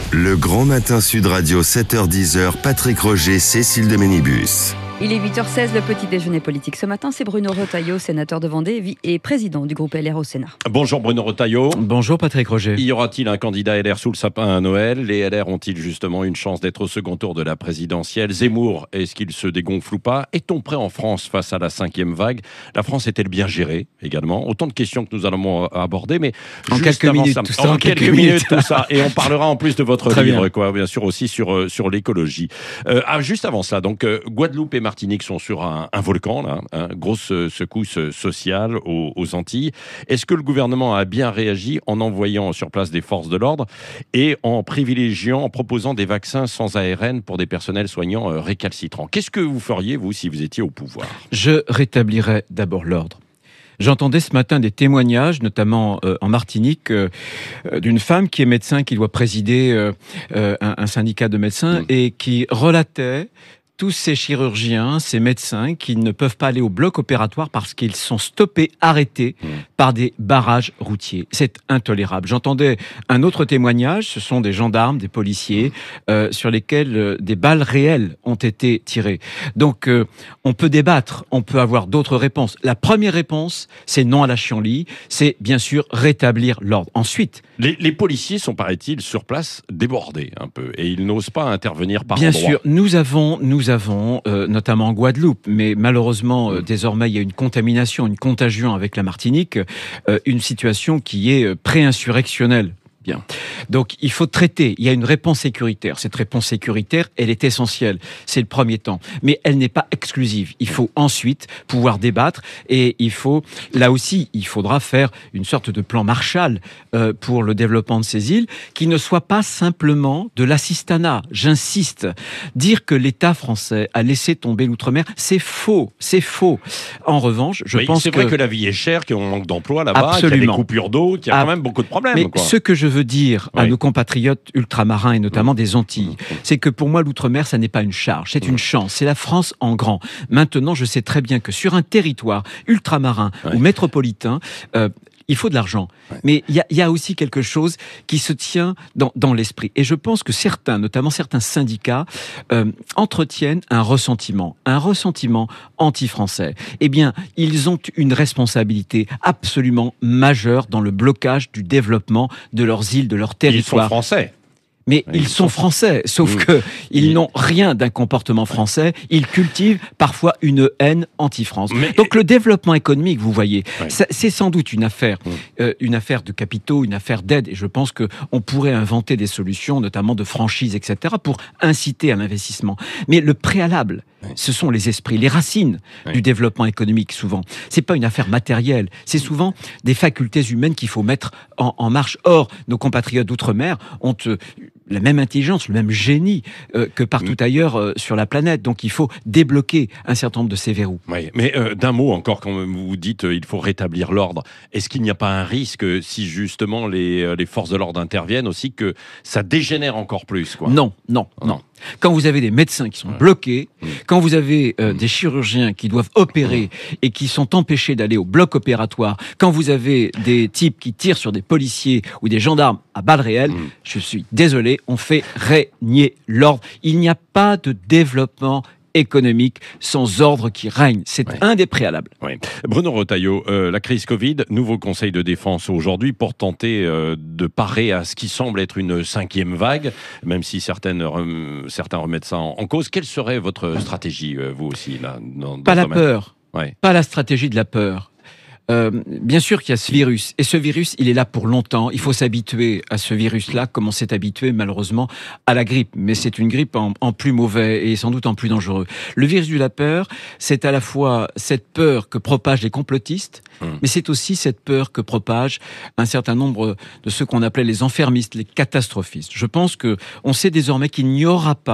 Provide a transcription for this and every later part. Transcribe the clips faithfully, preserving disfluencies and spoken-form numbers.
Le Grand Matin Sud Radio, sept heures dix, Patrick Roger, Cécile de Ménibus. Il est huit heures seize, le petit déjeuner politique. Ce matin, c'est Bruno Retailleau, sénateur de Vendée et président du groupe L R au Sénat. Bonjour Bruno Retailleau. Bonjour Patrick Roger. Y aura-t-il un candidat L R sous le sapin à Noël ? Les L R ont-ils justement une chance d'être au second tour de la présidentielle ? Zemmour, est-ce qu'il se dégonfle ou pas ? Est-on prêt en France face à la cinquième vague ? La France est-elle bien gérée également ? Autant de questions que nous allons aborder, mais en juste quelques minutes, ça, tout ça, en, en quelques, quelques minutes, minutes. tout ça. Et on parlera en plus de votre Très livre, bien. quoi, bien sûr aussi sur sur l'écologie. Euh, ah, juste avant ça, donc euh, Guadeloupe et Martinique sont sur un, un volcan, là, hein, grosse secousse sociale aux, aux Antilles. Est-ce que le gouvernement a bien réagi en envoyant sur place des forces de l'ordre et en privilégiant, en proposant des vaccins sans A R N pour des personnels soignants euh, récalcitrants ? Qu'est-ce que vous feriez, vous, si vous étiez au pouvoir ? Je rétablirais d'abord l'ordre. J'entendais ce matin des témoignages, notamment euh, en Martinique, euh, d'une femme qui est médecin, qui doit présider euh, euh, un, un syndicat de médecins mmh. et qui relatait tous ces chirurgiens, ces médecins qui ne peuvent pas aller au bloc opératoire parce qu'ils sont stoppés, arrêtés mmh. par des barrages routiers. C'est intolérable. J'entendais un autre témoignage, ce sont des gendarmes, des policiers, euh, sur lesquels euh, des balles réelles ont été tirées. Donc, euh, on peut débattre, on peut avoir d'autres réponses. La première réponse, c'est non à la chienlit, c'est bien sûr rétablir l'ordre. Ensuite... Les, les policiers sont, paraît-il, sur place débordés un peu et ils n'osent pas intervenir par bien endroits. Bien sûr, nous avons... Nous Nous avons, euh, notamment en Guadeloupe, mais malheureusement, euh, désormais, il y a une contamination, une contagion avec la Martinique, euh, une situation qui est euh, pré-insurrectionnelle. Bien. Donc, il faut traiter. Il y a une réponse sécuritaire. Cette réponse sécuritaire, elle est essentielle. C'est le premier temps. Mais elle n'est pas exclusive. Il faut ensuite pouvoir débattre et il faut, là aussi, il faudra faire une sorte de plan Marshall euh, pour le développement de ces îles qui ne soit pas simplement de l'assistanat. J'insiste. Dire que l'État français a laissé tomber l'outre-mer, c'est faux. C'est faux. En revanche, je oui, pense c'est que... C'est vrai que la vie est chère, qu'on manque d'emploi là-bas, Absolument. qu'il y a des coupures d'eau, qu'il y a quand même beaucoup de problèmes. Mais quoi. ce que je veux dire à oui. nos compatriotes ultramarins et notamment mmh. des Antilles, mmh. c'est que pour moi l'outre-mer ça n'est pas une charge, c'est mmh. une chance, c'est la France en grand. Maintenant je sais très bien que sur un territoire ultramarin ouais. ou métropolitain, euh, il faut de l'argent. Ouais. Mais il y, y a aussi quelque chose qui se tient dans, dans l'esprit. Et je pense que certains, notamment certains syndicats, euh, entretiennent un ressentiment, un ressentiment anti-français. Eh bien, ils ont une responsabilité absolument majeure dans le blocage du développement de leurs îles, de leurs territoires. Ils sont français. Mais oui, ils, ils sont, sont français, sauf oui. que ils oui. n'ont rien d'un comportement français. Ils cultivent parfois une haine anti-France. Mais... Donc le développement économique, vous voyez, oui. c'est sans doute une affaire, oui. euh, une affaire de capitaux, une affaire d'aide. Et je pense que on pourrait inventer des solutions, notamment de franchise, et cetera, pour inciter à l'investissement. Mais le préalable, oui. ce sont les esprits, les racines oui. du développement économique. Souvent, c'est pas une affaire matérielle. C'est souvent des facultés humaines qu'il faut mettre en, en marche. Or, nos compatriotes d'outre-mer ont euh, la même intelligence, le même génie euh, que partout mmh. ailleurs euh, sur la planète. Donc il faut débloquer un certain nombre de ces verrous. Oui, mais euh, d'un mot encore, quand vous dites euh, il faut rétablir l'ordre, est-ce qu'il n'y a pas un risque, si justement les, euh, les forces de l'ordre interviennent aussi, que ça dégénère encore plus quoi ? Non, non, non, non. Quand vous avez des médecins qui sont ouais. bloqués, mmh. quand vous avez euh, mmh. des chirurgiens qui doivent opérer mmh. et qui sont empêchés d'aller au bloc opératoire, quand vous avez des types qui tirent sur des policiers ou des gendarmes à balles réelles, mmh. je suis désolé, on fait régner l'ordre. Il n'y a pas de développement économique sans ordre qui règne. C'est ouais. un des préalables. Ouais. Bruno Retailleau, euh, la crise Covid, nouveau conseil de défense aujourd'hui pour tenter euh, de parer à ce qui semble être une cinquième vague, même si certaines, rem, certains remettent ça en, en cause. Quelle serait votre stratégie, euh, vous aussi, là, dans, dans Pas ce la domaine ? peur. Ouais. Pas la stratégie de la peur. Euh, bien sûr qu'il y a ce virus, et ce virus, il est là pour longtemps. Il faut s'habituer à ce virus-là, comme on s'est habitué malheureusement à la grippe. Mais c'est une grippe en, en plus mauvais et sans doute en plus dangereux. Le virus de la peur, c'est à la fois cette peur que propagent les complotistes, mmh. mais c'est aussi cette peur que propagent un certain nombre de ceux qu'on appelait les enfermistes, les catastrophistes. Je pense que on sait désormais qu'il n'y aura pas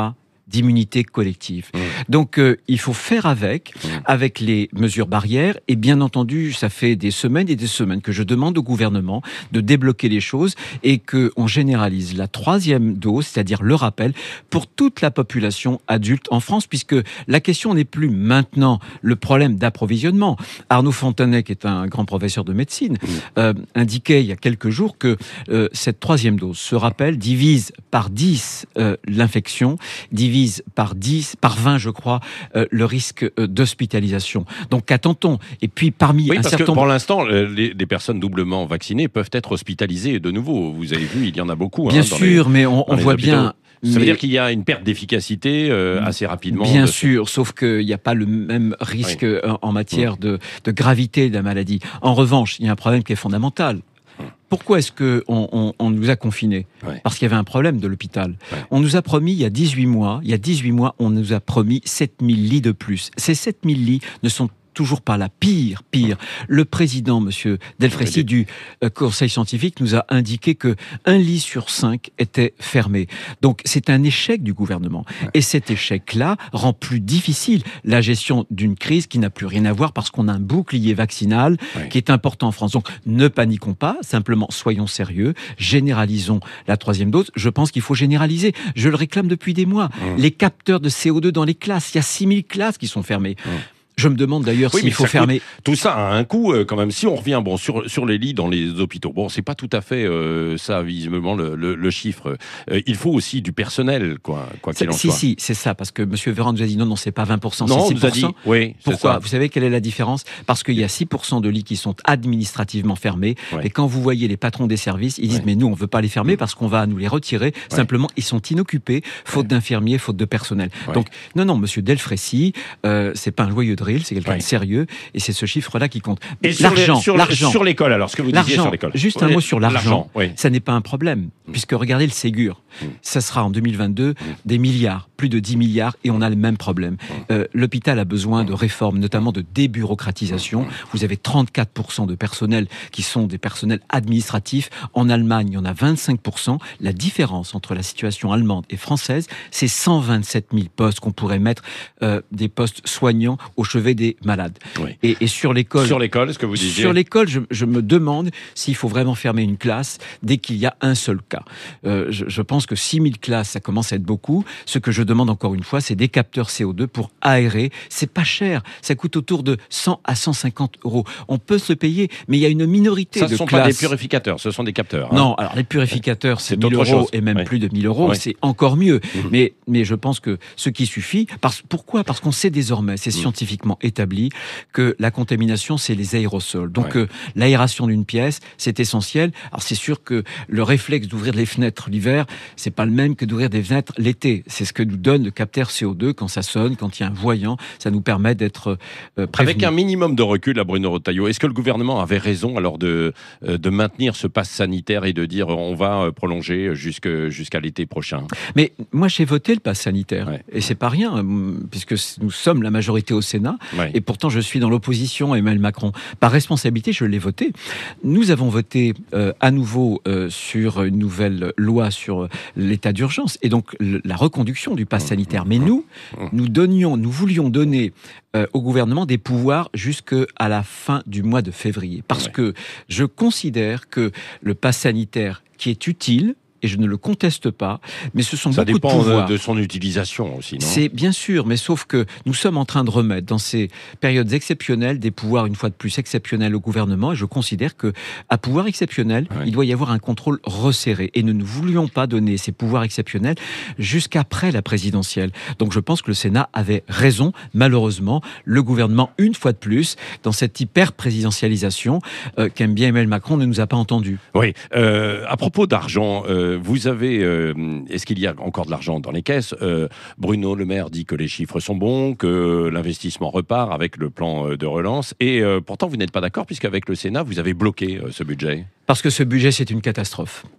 d'immunité collective. Mmh. Donc, euh, il faut faire avec, mmh. avec les mesures barrières. Et bien entendu, ça fait des semaines et des semaines que je demande au gouvernement de débloquer les choses et qu'on généralise la troisième dose, c'est-à-dire le rappel, pour toute la population adulte en France, puisque la question n'est plus maintenant le problème d'approvisionnement. Arnaud Fontanet, qui est un grand professeur de médecine, mmh. euh, indiquait il y a quelques jours que euh, cette troisième dose, ce rappel, divise par dix euh, l'infection, divise par dix, par vingt, je crois, euh, le risque euh, d'hospitalisation. Donc, qu'attend-on ? Et puis, parmi oui, un parce certain que nombre... pour l'instant, les, les personnes doublement vaccinées peuvent être hospitalisées de nouveau. Vous avez vu, il y en a beaucoup. Bien hein, sûr, les, mais on, on voit hôpitaux. bien... Ça veut mais... dire qu'il y a une perte d'efficacité euh, assez rapidement. Bien de... sûr, sauf qu'il n'y a pas le même risque oui. en matière mmh. de, de gravité de la maladie. En revanche, il y a un problème qui est fondamental. Pourquoi est-ce qu'on on, on nous a confinés ? ouais. Parce qu'il y avait un problème de l'hôpital. Ouais. On nous a promis, il y a dix-huit mois, il y a dix-huit mois, on nous a promis sept mille lits de plus. Ces sept mille lits ne sont toujours pas là. Pire, pire. Le président, monsieur Delfraissy, du euh, Conseil scientifique, nous a indiqué que un lit sur cinq était fermé. Donc, c'est un échec du gouvernement. Ouais. Et cet échec-là rend plus difficile la gestion d'une crise qui n'a plus rien à voir parce qu'on a un bouclier vaccinal ouais. qui est important en France. Donc, ne paniquons pas, simplement soyons sérieux, généralisons la troisième dose. Je pense qu'il faut généraliser. Je le réclame depuis des mois. Mmh. Les capteurs de C O deux dans les classes, il y a six mille classes qui sont fermées. Mmh. Je me demande d'ailleurs oui, s'il faut fermer... Coûte, tout ça a un coût euh, quand même. Si on revient bon, sur, sur les lits dans les hôpitaux, bon, c'est pas tout à fait euh, ça, visiblement, le, le, le chiffre. Euh, il faut aussi du personnel, quoi, quoi qu'il en si, soit. Si, si, c'est ça, parce que M. Véran nous a dit non, non, c'est pas vingt pour cent, non, c'est six pour cent. Non, on nous a dit, oui, pourquoi ? Ça. Vous savez quelle est la différence ? Parce qu'il y a six pour cent de lits qui sont administrativement fermés, ouais. et quand vous voyez les patrons des services, ils disent ouais. mais nous, on veut pas les fermer parce qu'on va nous les retirer. Ouais. Simplement, ils sont inoccupés, faute ouais. d'infirmiers, faute de personnel. Ouais. Donc, non, non, M. Delfraissy, euh, c'est pas un joyeux drill, c'est quelqu'un ouais. de sérieux. Et c'est ce chiffre-là qui compte. Et l'argent, sur, l'argent, sur l'école, alors, ce que vous disiez sur l'école. Juste un mot sur l'argent. l'argent oui. Ça n'est pas un problème, mmh. puisque regardez le Ségur. Mmh. Ça sera en deux mille vingt-deux mmh. des milliards, plus de dix milliards, et on a le même problème. Mmh. Euh, l'hôpital a besoin de réformes, notamment de débureaucratisation. Mmh. Vous avez trente-quatre pour cent de personnels qui sont des personnels administratifs. En Allemagne, il y en a vingt-cinq pour cent. La différence entre la situation allemande et française, c'est cent vingt-sept mille postes qu'on pourrait mettre, euh, des postes soignants au chevet des malades. Oui. Et, et sur l'école, sur l'école, est-ce que vous disiez Sur l'école, je, je me demande s'il faut vraiment fermer une classe dès qu'il y a un seul cas. Euh, je, je pense que six mille classes, ça commence à être beaucoup. Ce que je demande encore une fois, c'est des capteurs C O deux pour aérer. C'est pas cher. Ça coûte autour de cent à cent cinquante euros. On peut se payer, mais il y a une minorité ça, de classes. Ça ne sont classes. pas des purificateurs, ce sont des capteurs. Hein. Non, alors les purificateurs, c'est, c'est mille euros chose. Et même oui. plus de mille euros, oui. c'est encore mieux. Mmh. Mais, mais je pense que ce qui suffit, parce, pourquoi ? Parce qu'on sait désormais, c'est mmh. scientifiquement établi, que la contamination, c'est les aérosols. Donc, ouais. euh, l'aération d'une pièce, c'est essentiel. Alors, c'est sûr que le réflexe d'ouvrir les fenêtres l'hiver, c'est pas le même que d'ouvrir des fenêtres l'été. C'est ce que nous donne le capteur C O deux quand ça sonne, quand il y a un voyant. Ça nous permet d'être euh, prévenus. Avec un minimum de recul, à Bruno Retailleau, est-ce que le gouvernement avait raison alors de, euh, de maintenir ce pass sanitaire et de dire on va prolonger jusque, jusqu'à l'été prochain ? Mais moi, j'ai voté le pass sanitaire. Ouais. Et c'est pas rien, puisque nous sommes la majorité au Sénat. Ouais. Et pourtant, je suis dans l'opposition à Emmanuel Macron. Par responsabilité, je l'ai voté. Nous avons voté euh, à nouveau euh, sur une nouvelle loi sur l'état d'urgence et donc le, la reconduction du pass sanitaire. Mais nous, nous donnions, nous voulions donner euh, au gouvernement des pouvoirs jusqu'à la fin du mois de février. Parce ouais. que je considère que le pass sanitaire qui est utile, et je ne le conteste pas, mais ce sont ça beaucoup de pouvoirs. Ça dépend de son utilisation aussi, non ? C'est bien sûr, mais sauf que nous sommes en train de remettre dans ces périodes exceptionnelles des pouvoirs une fois de plus exceptionnels au gouvernement, et je considère que à pouvoir exceptionnel, oui. il doit y avoir un contrôle resserré, et nous ne voulions pas donner ces pouvoirs exceptionnels jusqu'après la présidentielle. Donc je pense que le Sénat avait raison. Malheureusement, le gouvernement, une fois de plus, dans cette hyper-présidentialisation euh, qu'aime bien Emmanuel Macron, ne nous a pas entendus. Oui, euh, à propos d'argent, euh, vous avez, euh, est-ce qu'il y a encore de l'argent dans les caisses ? euh, Bruno Le Maire dit que les chiffres sont bons, que l'investissement repart avec le plan de relance, et euh, pourtant vous n'êtes pas d'accord puisqu'avec le Sénat, vous avez bloqué euh, ce budget. Parce que ce budget, c'est une catastrophe. Pourquoi ?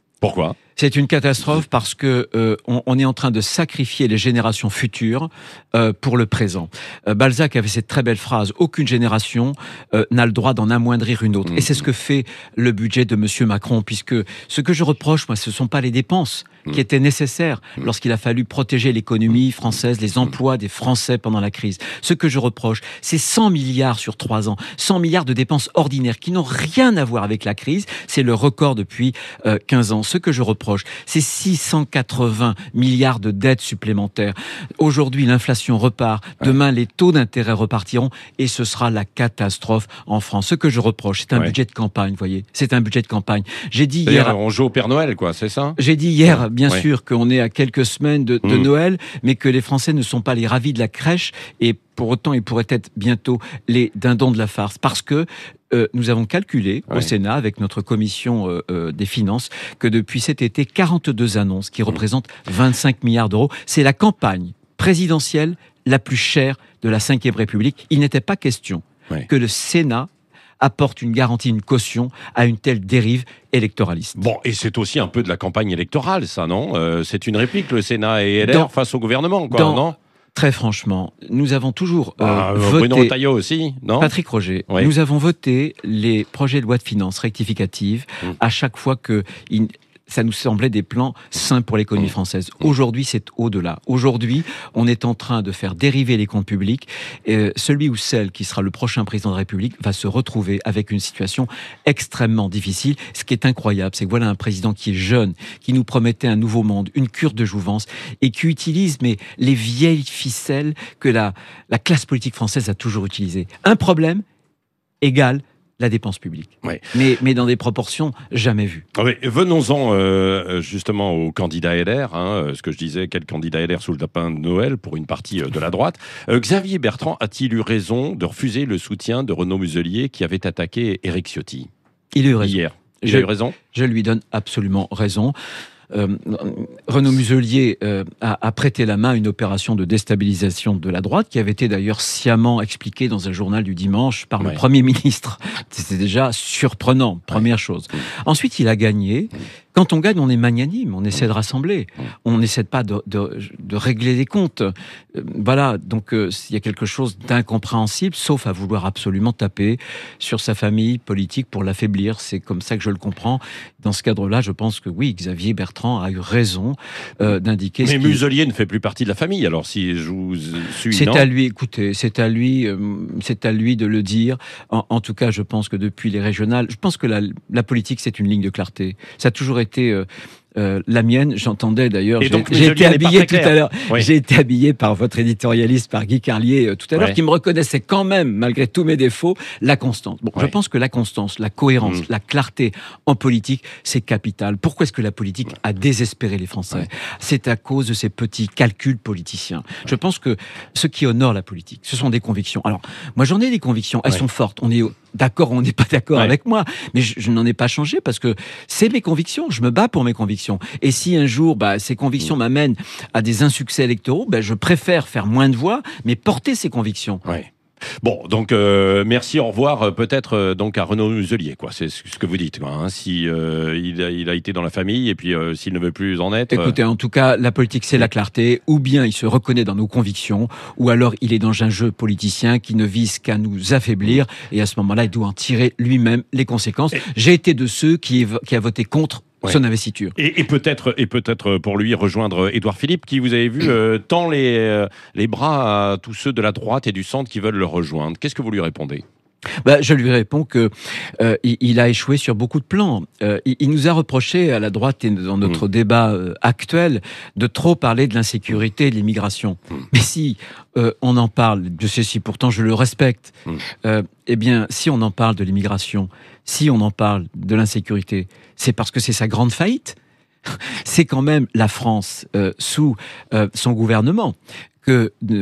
C'est une catastrophe parce que euh, on, on est en train de sacrifier les générations futures euh, pour le présent. Euh, Balzac avait cette très belle phrase: aucune génération euh, n'a le droit d'en amoindrir une autre. Mmh. Et c'est ce que fait le budget de Monsieur Macron, puisque ce que je reproche, moi, ce sont pas les dépenses qui étaient nécessaires lorsqu'il a fallu protéger l'économie française, les emplois des Français pendant la crise. Ce que je reproche, c'est cent milliards sur trois ans, cent milliards de dépenses ordinaires qui n'ont rien à voir avec la crise. C'est le record depuis euh, quinze ans. Ce que je reproche, c'est six cent quatre-vingts milliards de dettes supplémentaires. Aujourd'hui, l'inflation repart. Demain, les taux d'intérêt repartiront et ce sera la catastrophe en France. Ce que je reproche, c'est un ouais. budget de campagne, vous voyez. C'est un budget de campagne. J'ai dit hier... On joue au Père Noël, quoi, c'est ça? J'ai dit hier, bien ouais. sûr, qu'on est à quelques semaines de, de mmh. Noël, mais que les Français ne sont pas les ravis de la crèche et pour autant, ils pourraient être bientôt les dindons de la farce. Parce que euh, nous avons calculé ouais. au Sénat, avec notre commission euh, euh, des finances, que depuis cet été, quarante-deux annonces qui mmh. représentent vingt-cinq milliards d'euros. C'est la campagne présidentielle la plus chère de la cinquième République. Il n'était pas question ouais. que le Sénat apporte une garantie, une caution à une telle dérive électoraliste. Bon, et c'est aussi un peu de la campagne électorale, ça, non? euh, C'est une réplique, le Sénat et L R dans, face au gouvernement, quoi, dans, non? Très franchement, nous avons toujours euh, ah, voté... Bruno Retailleau aussi, non? Patrick Roger, oui. Nous avons voté les projets de loi de finances rectificatives mmh. à chaque fois que... Il... ça nous semblait des plans sains pour l'économie française. Aujourd'hui, c'est au-delà. Aujourd'hui, on est en train de faire dériver les comptes publics. Et celui ou celle qui sera le prochain président de la République va se retrouver avec une situation extrêmement difficile. Ce qui est incroyable, c'est que voilà un président qui est jeune, qui nous promettait un nouveau monde, une cure de jouvence, et qui utilise mais, les vieilles ficelles que la, la classe politique française a toujours utilisées. Un problème égale la dépense publique, ouais. mais, mais dans des proportions jamais vues. Oui, venons-en euh, justement au candidat L R, hein, ce que je disais, quel candidat L R sous le lapin de Noël pour une partie de la droite. Euh, Xavier Bertrand a-t-il eu raison de refuser le soutien de Renaud Muselier qui avait attaqué Éric Ciotti? Il a eu raison. Hier. Il je, a eu raison. Je lui donne absolument raison. Euh, Renaud Muselier euh, a, a prêté la main à une opération de déstabilisation de la droite qui avait été d'ailleurs sciemment expliquée dans un journal du dimanche par ouais. le Premier ministre. C'était déjà surprenant, première ouais. chose. Ensuite, il a gagné. Quand on gagne, on est magnanime, on essaie de rassembler, on n'essaie pas de, de, de régler les comptes. Euh, voilà, donc euh, il y a quelque chose d'incompréhensible, sauf à vouloir absolument taper sur sa famille politique pour l'affaiblir. C'est comme ça que je le comprends. Dans ce cadre-là, je pense que oui, Xavier Bertrand a eu raison euh, d'indiquer... Mais ce Muselier ne fait plus partie de la famille, alors si je vous suis, c'est non à lui, écoutez, c'est à lui, euh, c'est à lui de le dire. En, en tout cas, je pense que depuis les régionales, je pense que la, la politique, c'est une ligne de clarté. Ça a toujours été euh, euh, la mienne. J'entendais d'ailleurs, j'ai, donc, j'ai été habillé tout à l'heure, oui. j'ai été habillé par votre éditorialiste, par Guy Carlier euh, tout à l'heure, ouais. qui me reconnaissait quand même, malgré tous mes défauts, la constance. Bon, ouais. je pense que la constance, la cohérence, mmh. la clarté en politique, c'est capital. Pourquoi est-ce que la politique a désespéré les Français ? Ouais. C'est à cause de ces petits calculs politiciens. Ouais. Je pense que ce qui honore la politique, ce sont des convictions. Alors, moi j'en ai des convictions, elles ouais. sont fortes. On est d'accord, on n'est pas d'accord ouais. avec moi, mais je, je n'en ai pas changé parce que c'est mes convictions. Je me bats pour mes convictions. Et si un jour, bah, ces convictions m'amènent à des insuccès électoraux, bah, je préfère faire moins de voix, mais porter ces convictions. Ouais. Bon, donc euh, merci, au revoir, euh, peut-être euh, donc à Renaud Muselier, quoi. C'est ce que vous dites, quoi, hein, si euh, il, a, il a été dans la famille et puis euh, s'il ne veut plus en être. Écoutez, euh... en tout cas, la politique, c'est la clarté. Ou bien il se reconnaît dans nos convictions, ou alors il est dans un jeu politicien qui ne vise qu'à nous affaiblir. Et à ce moment-là, il doit en tirer lui-même les conséquences. Et... J'ai été de ceux qui, qui a voté contre. Ouais. Son investiture. Et, et peut-être, et peut-être pour lui rejoindre Édouard Philippe, qui vous avez vu euh, tend les euh, les bras à tous ceux de la droite et du centre qui veulent le rejoindre. Qu'est-ce que vous lui répondez ? Bah, je lui réponds que euh, il, il a échoué sur beaucoup de plans. Euh, il, il nous a reproché à la droite et dans notre mmh. débat euh, actuel de trop parler de l'insécurité et de l'immigration. Mmh. Mais si euh, on en parle, je sais si pourtant je le respecte, mmh. euh, eh bien si on en parle de l'immigration, si on en parle de l'insécurité, c'est parce que c'est sa grande faillite. C'est quand même la France euh, sous euh, son gouvernement que euh,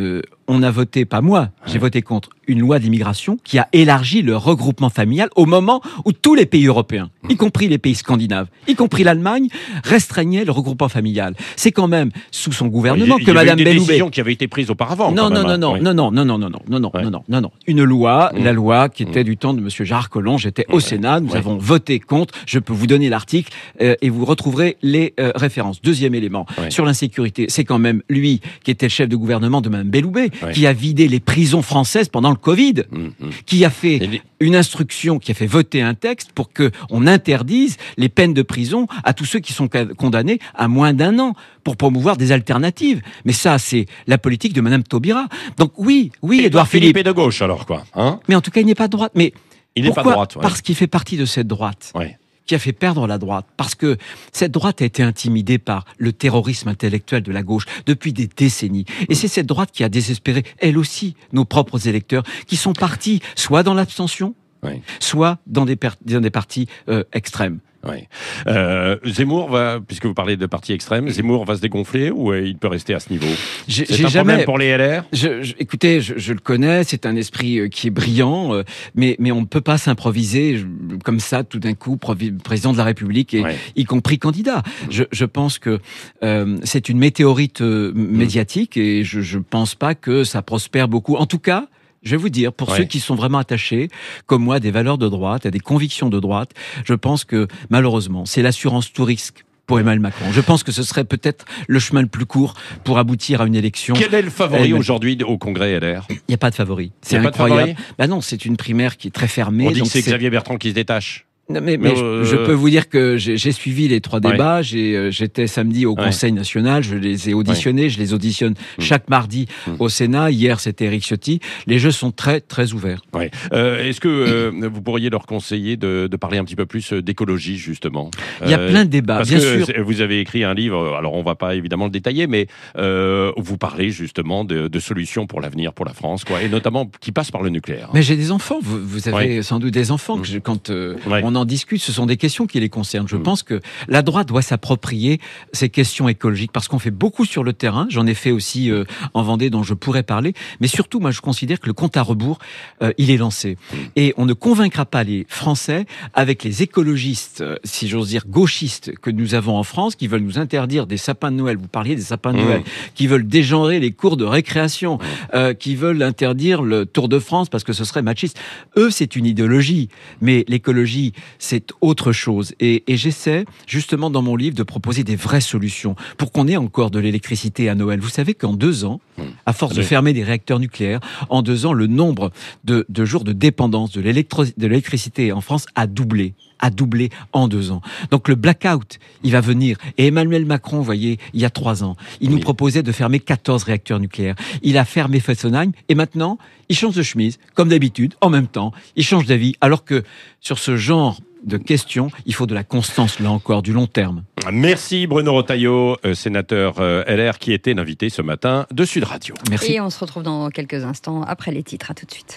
on a voté, pas moi, j'ai voté contre une loi d'immigration qui a élargi le regroupement familial au moment où tous les pays européens, y compris les pays scandinaves, y compris l'Allemagne, restreignaient le regroupement familial. C'est quand même sous son gouvernement il y, que il y Madame avait eu des Belloubet... décisions qui avaient été prises auparavant. Non, quand non, même, non, hein. non, non, non, non, non, non, non, non, Ouais. non, non, non, non. Une loi, Mmh. la loi qui était Mmh. du temps de Monsieur Gérard Collomb, j'étais au Ouais. Sénat, nous Ouais. avons voté contre, je peux vous donner l'article euh, et vous retrouverez les euh, références. Deuxième élément, Ouais. sur l'insécurité, c'est quand même lui qui était le chef de gouvernement de Madame Belloubet, Ouais. qui a vidé les prisons françaises pendant le Covid, Mmh, mmh. qui a fait Et les- une instruction, qui a fait voter un texte pour que on interdise les peines de prison à tous ceux qui sont ca- condamnés à moins d'un an pour promouvoir des alternatives. Mais ça, c'est la politique de Madame Taubira. Donc oui, oui, Édouard Édouard Philippe Philippe. est de gauche alors quoi, hein? Mais en tout cas, il n'est pas de droite. Mais Il n'est pas de pourquoi droite. Ouais. Parce qu'il fait partie de cette droite Ouais. qui a fait perdre la droite. Parce que cette droite a été intimidée par le terrorisme intellectuel de la gauche depuis des décennies. Et c'est cette droite qui a désespéré, elle aussi, nos propres électeurs, qui sont partis soit dans l'abstention, Ouais. soit dans des, per- dans des partis euh, extrêmes. Ouais. Euh, Zemmour va, puisque vous parlez de parti extrême, Zemmour va se dégonfler ou euh, il peut rester à ce niveau? J'ai C'est j'ai un jamais. problème pour les L R? Je, je- écoutez, je, je le connais, c'est un esprit euh, qui est brillant, euh, mais, mais on ne peut pas s'improviser je- comme ça tout d'un coup provi- président de la République et Ouais. y compris candidat. Je, je pense que euh, c'est une météorite euh, médiatique et je ne pense pas que ça prospère beaucoup. En tout cas, je vais vous dire, pour Ouais. ceux qui sont vraiment attachés, comme moi, à des valeurs de droite, à des convictions de droite, je pense que malheureusement, c'est l'assurance tout risque pour Emmanuel Macron. Je pense que ce serait peut-être le chemin le plus court pour aboutir à une élection. Quel est le favori Elle- aujourd'hui au Congrès L R? Il n'y a pas de favori. C'est Il y a pas de incroyable. favori Bah non, c'est une primaire qui est très fermée. On dit que donc c'est Xavier Bertrand qui se détache. Non, mais, mais Euh, je, je peux vous dire que j'ai j'ai suivi les trois Ouais. débats. J'ai, euh, J'étais samedi au Ouais. Conseil national. Je les ai auditionnés. Je les auditionne Mm. chaque mardi Mm. au Sénat. Hier, c'était Éric Ciotti. Les jeux sont très, très ouverts. Ouais. Euh, Est-ce que euh, vous pourriez leur conseiller de, de parler un petit peu plus d'écologie, justement? Il y a Euh, plein de débats, Parce bien que sûr. c'est- vous avez écrit un livre, alors on va pas évidemment le détailler, mais euh, vous parlez justement de, de solutions pour l'avenir, pour la France, quoi, et notamment qui passent par le nucléaire. Mais j'ai des enfants. Vous, vous avez sans doute des enfants. Que je- quand euh, Ouais. on en discute, ce sont des questions qui les concernent. Je Mm. pense que la droite doit s'approprier ces questions écologiques parce qu'on fait beaucoup sur le terrain. J'en ai fait aussi euh, en Vendée, dont je pourrais parler. Mais surtout, moi, je considère que le compte à rebours, euh, il est lancé. Et on ne convaincra pas les Français avec les écologistes, euh, si j'ose dire gauchistes, que nous avons en France, qui veulent nous interdire des sapins de Noël. Vous parliez des sapins de Mm. Noël, qui veulent dégenrer les cours de récréation, euh, qui veulent interdire le Tour de France parce que ce serait machiste. Eux, c'est une idéologie, mais l'écologie, c'est autre chose. Et, et j'essaie, justement, dans mon livre, de proposer des vraies solutions pour qu'on ait encore de l'électricité à Noël. Vous savez qu'en deux ans, à force de Oui. fermer des réacteurs nucléaires, en deux ans, le nombre de, de jours de dépendance de l'électro- de l'électricité en France a doublé. a doublé en deux ans. Donc le blackout, il va venir. Et Emmanuel Macron, vous voyez, il y a trois ans, il nous Oui. proposait de fermer quatorze réacteurs nucléaires. Il a fermé Fessenheim et maintenant, il change de chemise, comme d'habitude, en même temps, il change d'avis, alors que sur ce genre de questions, il faut de la constance, là encore, du long terme. Merci Bruno Retailleau, euh, sénateur euh, L R, qui était l'invité ce matin de Sud Radio. Merci. Et on se retrouve dans quelques instants après les titres. À tout de suite.